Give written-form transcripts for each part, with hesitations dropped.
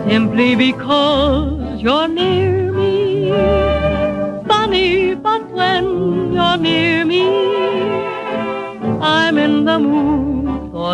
simply because you're near me. Funny, but when you're near me, I'm in the mood for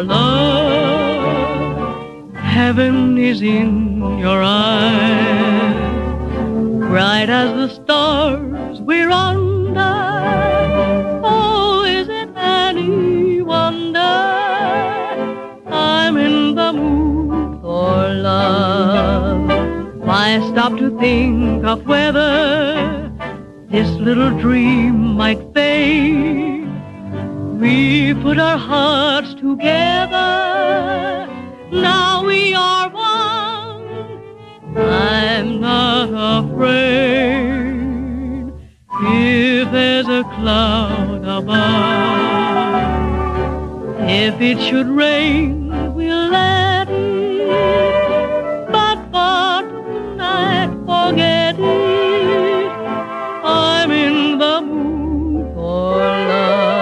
love. Heaven is in your eyes, bright as the stars we're under. Oh, is it any wonder I'm in the mood for love? Why stop to think of whether this little dream might fade? We put our hearts together, now we are one. I'm not afraid if there's a cloud above. If it should rain, we'll let it, but for tonight, forget it. I'm in the mood for love.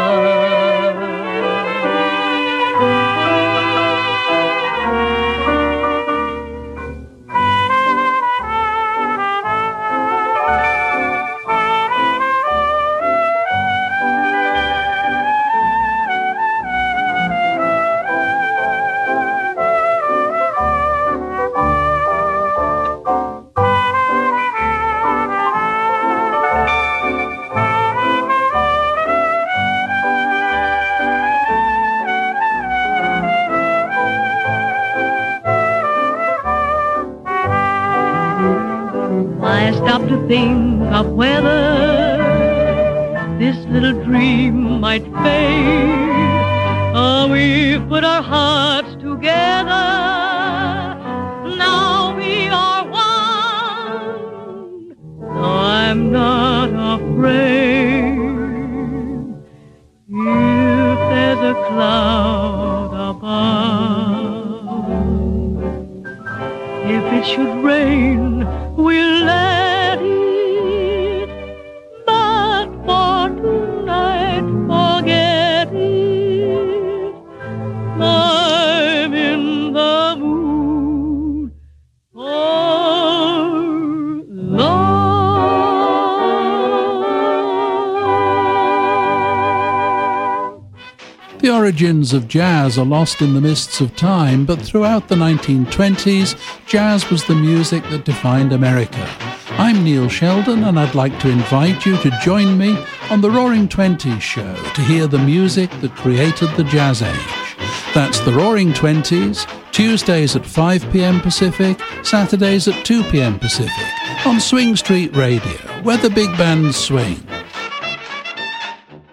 Stop to think of whether this little dream might fade. Oh, we've put our hearts together, now we are one. No, I'm not afraid if there's a cloud above. If it should rain, we'll let it, but for tonight, forget it. I'm in the mood for love. The origins of jazz are lost in the mists of time, but throughout the 1920s, jazz was the music that defined America. I'm Neil Sheldon, and I'd like to invite you to join me on the Roaring Twenties show to hear the music that created the jazz age. That's the Roaring Twenties, Tuesdays at 5 p.m. Pacific, Saturdays at 2 p.m. Pacific, on Swing Street Radio, where the big bands swing.